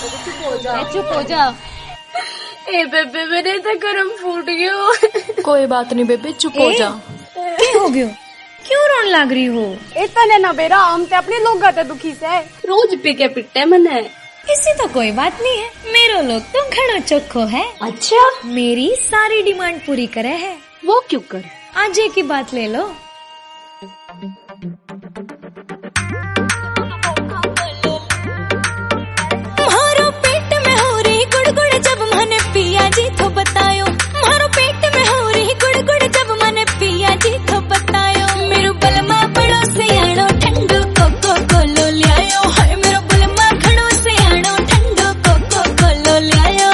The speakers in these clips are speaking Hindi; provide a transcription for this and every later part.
चुप हो जा। ए बेबे मेरे तो गर्म फूट गयो। कोई बात नहीं बेबे, चुप हो जा। क्या हो गयो? क्यों रोन लाग रही हो? इतने ना बेरा, हम ते अपने लोग गाते दुखी से रोज पी के पिटे मने। इसी तो कोई बात नहीं है, मेरो लोग तो घणो चोखो है। अच्छा, मेरी सारी डिमांड पूरी करे है। वो क्यों कर? आज एक की बात ले लो। मारो पेट में हो रही गुड़गुड़ जब मैंने पिया जी तो बतायो। मारो पेट में हो रही गुड़गुड़ जब मैंने पिया जी तो बतायो। मेरो बलमा बड़ो से आड़ो ठंडो कोको कोलो लियायो। हाय मेरो बलमा घड़ो से आड़ो ठंडो कोको कोलो लियायो।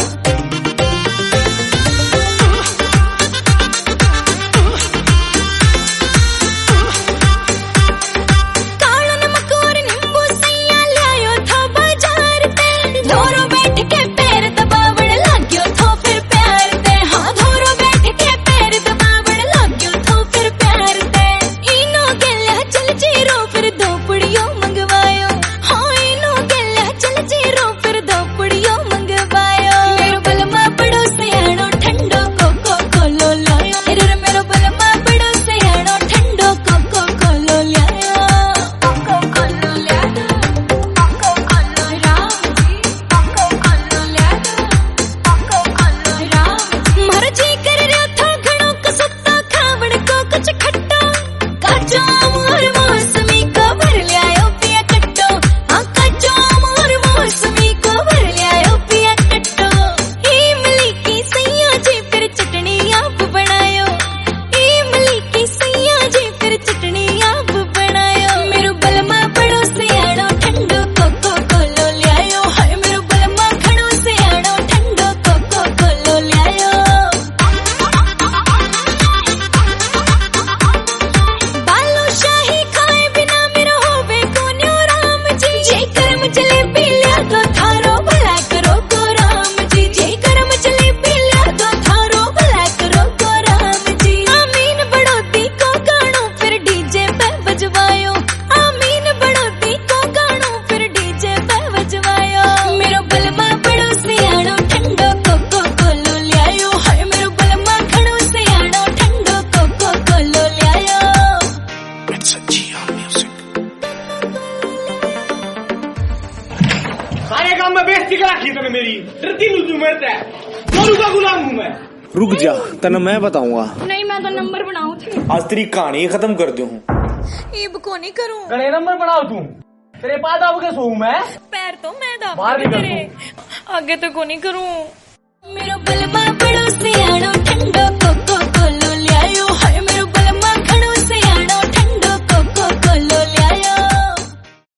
कालो नमक और नींबू सैया लियायो था बाजार ते। धोरो बैठ के पैर दबावड़ लाग्यो थो फिर प्यार ते। हाँ धोरो बैठ के पैर दबावड़ लाग्यो थो फिर प्यार ते। इनो गल्ला चल जीरो फिर दो पुड़ियो मंगवायो। हाँ इनो गल्ला चल जीरो फिर दो पुड़ियो मंगवायो। मेरो बलमा बड़ो से आड़ो ठंडो कोको कोलो लायो। अरे मेरो बलमा बड़ो से आड़ो ठंडो कोको कोलो लायो। कोको कोलो लायो, कोको कोलो राम जी, कोको कोलो लायो, कोको कोलो राम। मारो जी कर रहा था घणो कसुत्ता खावण को कुछ खट्टा। काचो आम और मौसमी को भर लियायो पिया कट्टो। हाँ काचो आम और मौसमी को भर लियायो पिया कट्टो। इमली की सैया जी फिर चटनी आप बनायो। इमली की सैया जी फिर चटनी आप बनायो। मेरो बलमा बड़ो से आड़ो ठंडो कोको कोलो लियायो। हाय मेरो बलमा घड़ो से आड़ो ठंडो कोको कोलो लियायो। बालू शाही खाए बिना मेरो होवे कोन्यो राम जी। जे करम जलेबी लिया तो थारो भला करो को राम जी। जे करम जलेबी लिया तो थारो भला करो को राम जी। आमीन बड़ोती को गानो फिर डीजे पे बजवायो। आमीन बड़ोती को गानो फिर डीजे पे बजवायो। मेरो बलमा बड़ो से आड़ो ठंडो कोको कोलो लियायो। हाय मेरो बलमा घड़ो से आड़ो ठंडो कोको कोलो लियायो। सारे काम में बेइज्जती करा की तूने मेरी। डरती मुझे मरता है, गोरू का गुलाम हूँ मैं। रुक जा, तने मैं बताऊंगा। नहीं, मैं तो नंबर बनाऊ थी। आज तेरी कहानी खत्म कर दूं। इब को नहीं करूं। गणे नंबर बनाओ तू। तेरे पास अब के सोऊं मैं। पैर तो मैं बाहर दाब निकल तेरे आगे तो को नहीं करूं। मेरो बलमा